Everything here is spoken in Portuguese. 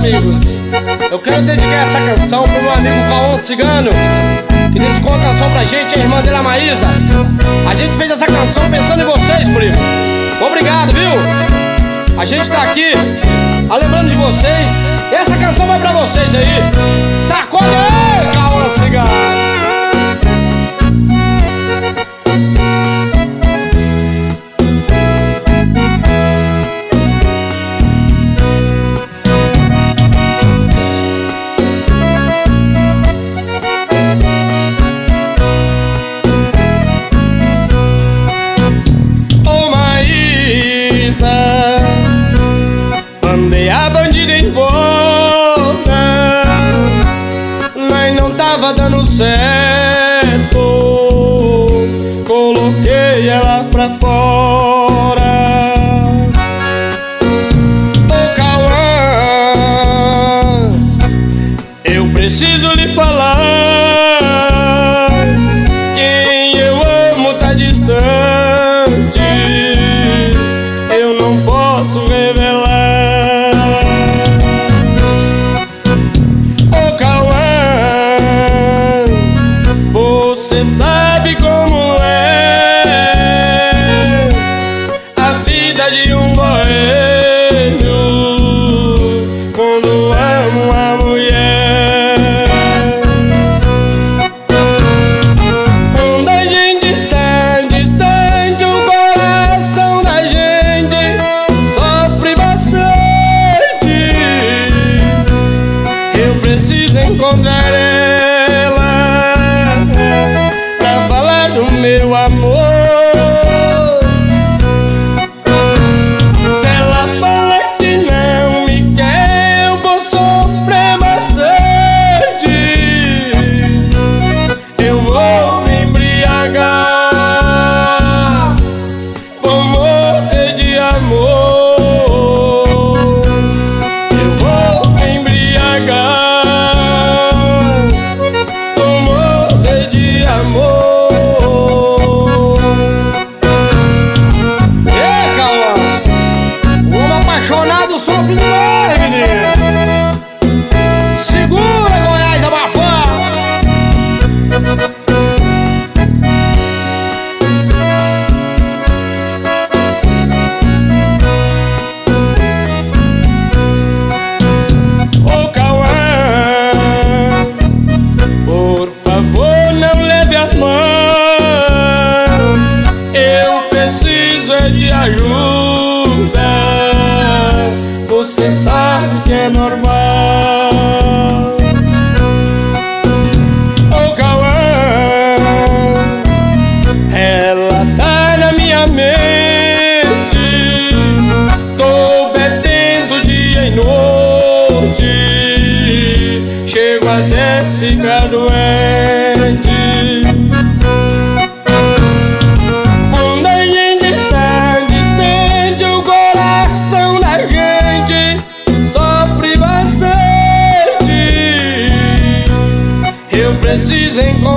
amigos, eu quero dedicar essa canção pro meu amigo Cauã Cigano, que dedicou a canção pra gente, a irmã dele, a Maísa. A gente fez essa canção pensando em vocês, primo. Obrigado, viu? A gente tá aqui, lembrando de vocês. E essa canção vai pra vocês aí. Sacode aí, Cauã Cigano. Mandei a bandida embora, mas não tava dando certo. Coloquei ela pra fora. Ô Cauã, eu preciso lhe falar, quem eu amo tá distante, eu não posso revelar. Sabe como é a vida de um boêmio quando ama uma mulher? Quando a gente está distante, o coração da gente sofre bastante. Eu preciso encontrar meu amor. Se ela fala que não me quer, eu vou sofrer bastante. Eu vou me embriagar, vou morrer de amor. Eu vou me embriagar, vou morrer de amor. Sofre demais, menino. Segura, Goiás, abafado. Ô Cauã, por favor, não leve a mão. Eu preciso é de ajuda. Você sabe que é normal. Ô Cauã, ela tá na minha mente. Tô bebendo dia e noite, chego até ficar doente. Quando a gente está distante, o coração da gente sofre bastante. Eu preciso encontrar